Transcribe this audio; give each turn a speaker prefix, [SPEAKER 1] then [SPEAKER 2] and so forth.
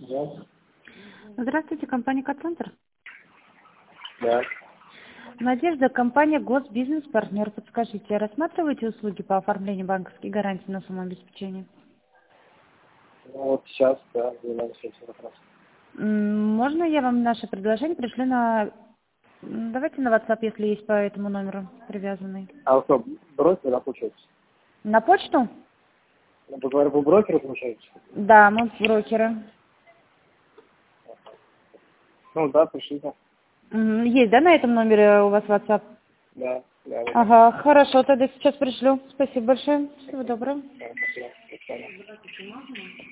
[SPEAKER 1] Да.
[SPEAKER 2] Здравствуйте, компания «Коцентр».
[SPEAKER 1] Да.
[SPEAKER 2] Надежда, компания «Госбизнес-партнер». Подскажите, рассматриваете услуги по оформлению банковской гарантии на самообеспечение?
[SPEAKER 1] Ну, вот сейчас, да, занимаемся этим вопросом.
[SPEAKER 2] Можно я вам наше предложение пришлю на... Давайте на WhatsApp, если есть по этому номеру привязанный.
[SPEAKER 1] А вы что, брокер, да, получается?
[SPEAKER 2] На почту?
[SPEAKER 1] Ну, вы говорите, вы брокеры, получается?
[SPEAKER 2] Да, мы брокеры.
[SPEAKER 1] Ну, да, пришлите.
[SPEAKER 2] Есть, да, на этом номере у вас WhatsApp?
[SPEAKER 1] Да, да, да.
[SPEAKER 2] Ага, хорошо, тогда сейчас пришлю. Спасибо большое. Всего доброго.
[SPEAKER 1] Да, спасибо. До свидания.